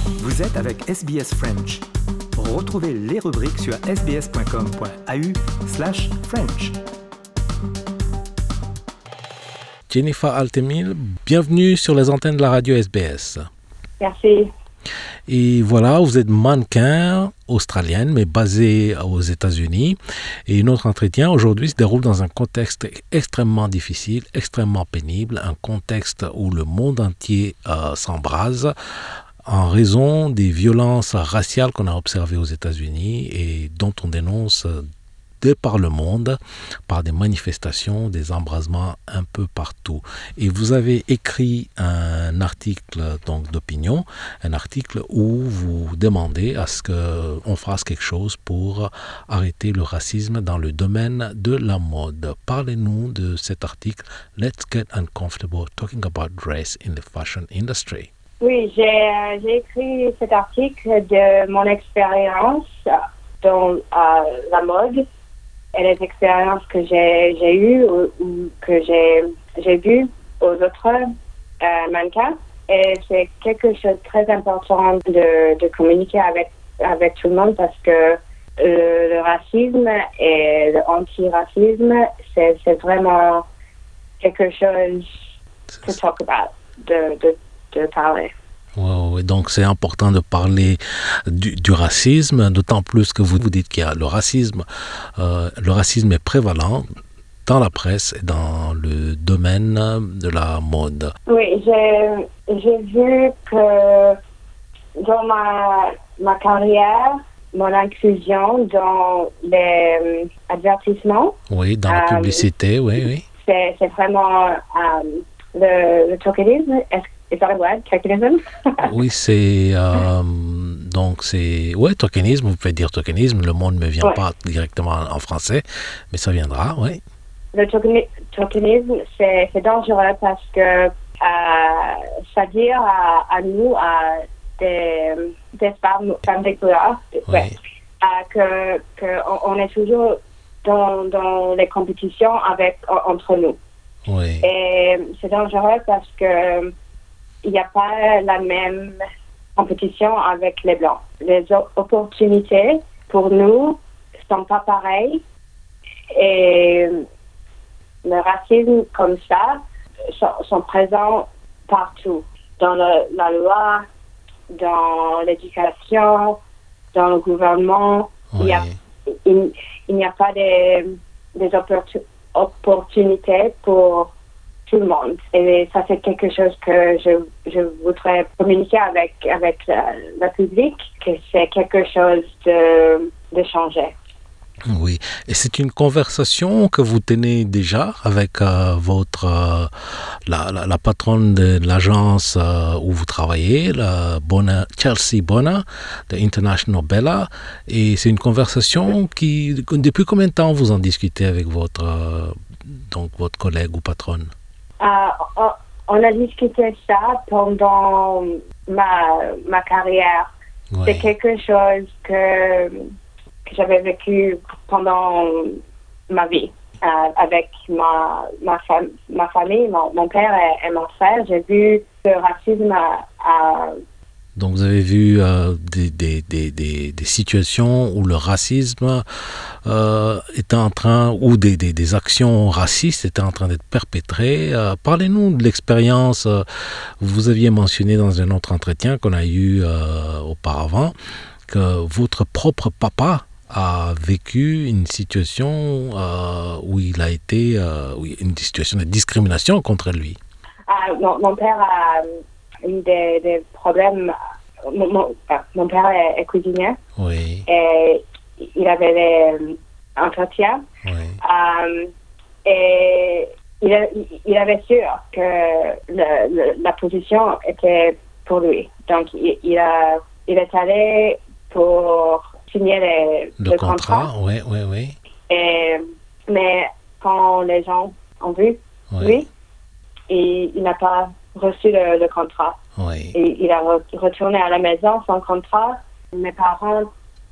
Vous êtes avec SBS French. Retrouvez les rubriques sur sbs.com.au/French. Jennifer Altemil, bienvenue sur les antennes de la radio SBS. Merci. Et voilà, vous êtes mannequin australienne, mais basée aux États-Unis. Et notre entretien aujourd'hui se déroule dans un contexte extrêmement difficile, extrêmement pénible, un contexte où le monde entier s'embrase en raison des violences raciales qu'on a observées aux États-Unis et dont on dénonce de par le monde, par des manifestations, des embrasements un peu partout. Et vous avez écrit un article donc d'opinion, un article où vous demandez à ce qu'on fasse quelque chose pour arrêter le racisme dans le domaine de la mode. Parlez-nous de cet article, Let's Get Uncomfortable Talking About Race in the Fashion Industry. Oui, j'ai écrit cet article de mon expérience dans la mode et les expériences que j'ai eues ou que j'ai vues aux autres mannequins. Et c'est quelque chose de très important de communiquer avec tout le monde parce que le racisme et l'antiracisme, c'est vraiment quelque chose to talk about, de parler. Ouais, donc c'est important de parler du racisme, d'autant plus que vous dites qu'il y a le racisme est prévalent dans la presse et dans le domaine de la mode. Oui, j'ai vu que dans ma carrière, mon inclusion dans les avertissements. Oui, dans la publicité, oui. C'est vraiment le tokenisme. Is that a word? Tokenism? Oui, c'est tokenisme, vous pouvez dire tokenisme, le mot ne me vient pas directement en français, mais ça viendra, oui. Le tokenisme, c'est dangereux parce que ça dit à nous, à des femmes de couleur, que on est toujours dans les compétitions entre nous. Oui. Et c'est dangereux parce que il n'y a pas la même compétition avec les Blancs. Les opportunités pour nous sont pas pareilles et le racisme comme ça sont présents partout. Dans la loi, dans l'éducation, dans le gouvernement. Oui. Il n'y a pas des opportunités pour tout le monde. Et ça, c'est quelque chose que je voudrais communiquer avec la public, que c'est quelque chose de changer. Oui, et c'est une conversation que vous tenez déjà avec la patronne de l'agence où vous travaillez, Chelsea Bonner, de International Bella, et c'est une conversation depuis combien de temps vous en discutez avec votre collègue ou patronne? On a discuté ça pendant ma carrière. Oui. C'est quelque chose que j'avais vécu pendant ma vie avec ma famille, mon père et mon frère. J'ai vu le racisme Donc vous avez vu des situations où le racisme était en train, ou des actions racistes étaient en train d'être perpétrées. Parlez-nous de l'expérience. Vous aviez mentionné dans un autre entretien qu'on a eu auparavant que votre propre papa a vécu une situation où il a été une situation de discrimination contre lui. Mon père a eu des problèmes. Mon père est cuisinier. Oui. Et il avait des entretiens. Oui. Et il avait sûr que la position était pour lui. Donc, il est allé pour signer le contrat. Oui. Mais quand les gens ont vu lui, il n'a pas reçu le contrat. Oui. Et il a retourné à la maison sans contrat. Mes parents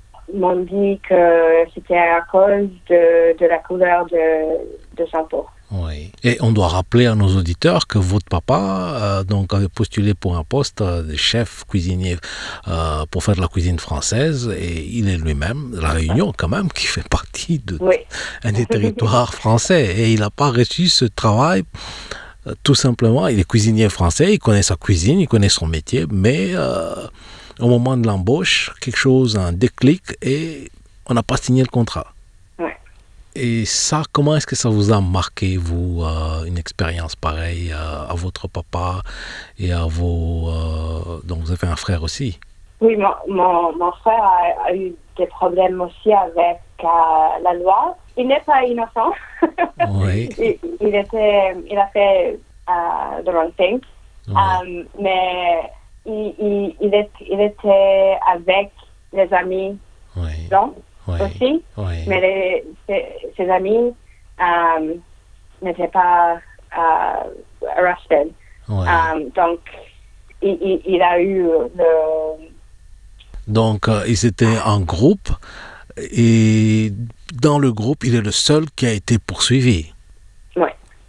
m'ont dit que c'était à cause de la couleur de sa peau. Oui. Et on doit rappeler à nos auditeurs que votre papa donc avait postulé pour un poste de chef cuisinier pour faire de la cuisine française et il est lui-même de la Réunion quand même qui fait partie de Oui. un des territoires français et il n'a pas reçu ce travail tout simplement. Il est cuisinier français, il connaît sa cuisine, il connaît son métier, mais au moment de l'embauche, quelque chose, un déclic et on n'a pas signé le contrat. Et ça, comment est-ce que ça vous a marqué, vous, une expérience pareille à votre papa et à vos... donc, vous avez un frère aussi? Oui, mon frère a eu des problèmes aussi avec la loi. Il n'est pas innocent. Oui. il a fait the wrong thing. Oui. Mais il était avec les amis Oui. blancs. Oui. Aussi, Oui. mais ses amis n'étaient pas arrested. Oui. Donc, il a eu le... Donc, ils étaient en groupe et dans le groupe, il est le seul qui a été poursuivi. Oui.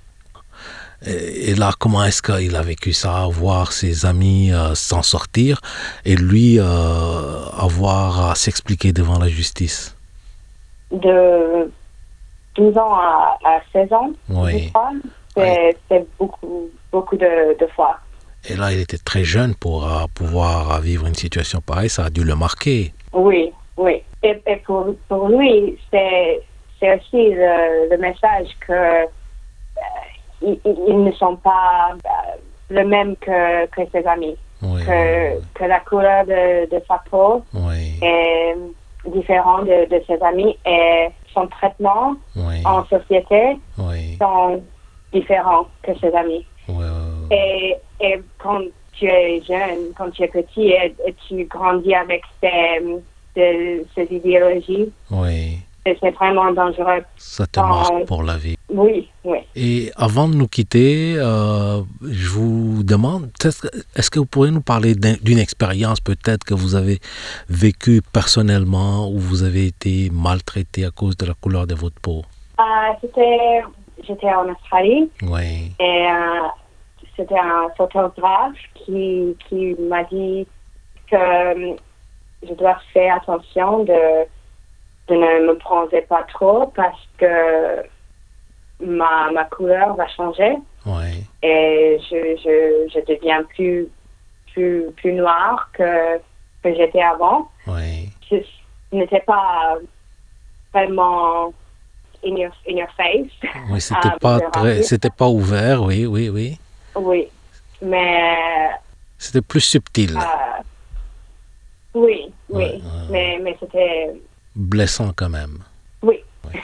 Et là, comment est-ce qu'il a vécu ça, voir ses amis s'en sortir et lui avoir à s'expliquer devant la justice? De 12 ans à 16 ans, Oui. je crois, c'est beaucoup de fois. Et là, il était très jeune pour pouvoir vivre une situation pareille, ça a dû le marquer. Oui, oui. Et pour lui, c'est aussi le message que ils ne sont pas le même que ses amis. Oui, que la couleur de sa peau oui, est différente de ses amis et son traitement oui, en société oui, sont différents que ses amis. oui, Et quand tu es jeune, quand tu es petit et tu grandis avec ces idéologies, oui. c'est vraiment dangereux. Ça te marque pour la vie. Oui, oui. Et avant de nous quitter, je vous demande, est-ce que vous pourriez nous parler d'une expérience peut-être que vous avez vécue personnellement où vous avez été maltraité à cause de la couleur de votre peau? J'étais en Australie. Oui. Et c'était un photographe qui m'a dit que je dois faire attention de ne me bronzer pas trop parce que ma couleur va changer. Oui. Et je deviens plus noire que j'étais avant. Oui. Je n'étais pas vraiment in your face. Oui, c'était pas ouvert, oui, oui, oui. Oui, mais... C'était plus subtil. Oui, Ouais, mais c'était... blessant quand même. Oui.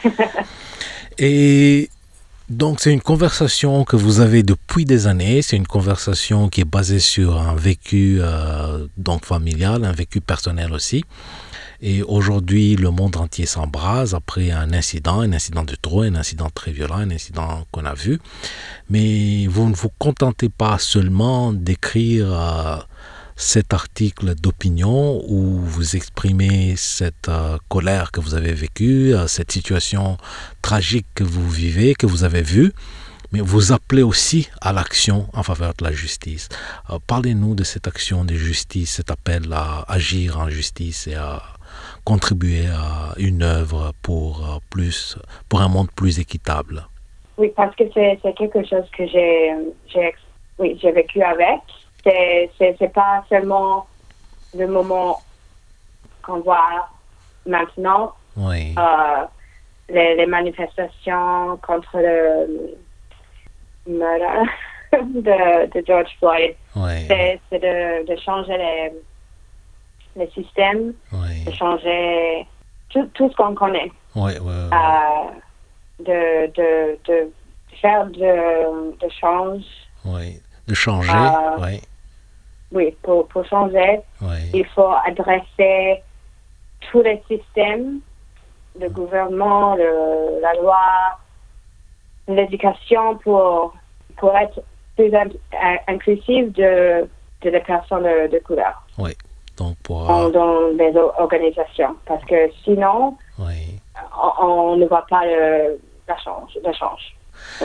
Et donc c'est une conversation que vous avez depuis des années, c'est une conversation qui est basée sur un vécu donc familial, un vécu personnel aussi. Et aujourd'hui, le monde entier s'embrase après un incident de trop, un incident très violent, un incident qu'on a vu. Mais vous ne vous contentez pas seulement d'écrire cet article d'opinion où vous exprimez cette colère que vous avez vécue, cette situation tragique que vous vivez, que vous avez vue, mais vous appelez aussi à l'action en faveur de la justice. Parlez-nous de cette action de justice, cet appel à agir en justice et à contribuer à une œuvre pour un monde plus équitable. Oui, parce que c'est quelque chose que j'ai vécu avec. C'est pas seulement le moment qu'on voit maintenant. Oui. Les manifestations contre le meurtre de George Floyd. Oui. C'est de changer les systèmes, Oui. de changer tout ce qu'on connaît. Oui, oui, oui. De faire de change. Oui. De changer, oui. Oui, pour changer, Oui. il faut adresser tous les systèmes, le gouvernement, la loi, l'éducation pour être plus inclusif de les personnes de couleur. Oui. Donc pour dans les organisations. Parce que sinon, oui. on ne voit pas le change. Ouais.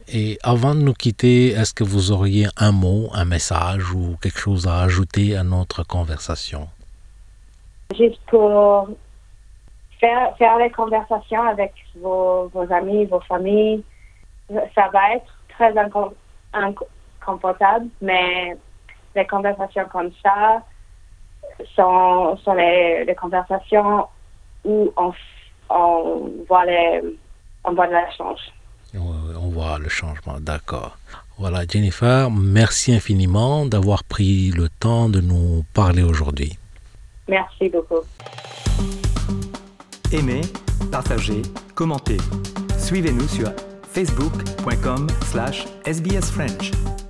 Et avant de nous quitter, est-ce que vous auriez un mot, un message ou quelque chose à ajouter à notre conversation? Juste pour faire les conversations avec vos amis, vos familles, ça va être très inconfortable, mais les conversations comme ça sont les conversations où on voit de la change. On voit le changement, d'accord. Voilà, Jennifer, merci infiniment d'avoir pris le temps de nous parler aujourd'hui. Merci beaucoup. Aimez, partagez, commentez. Suivez-nous sur facebook.com/sbsfrench.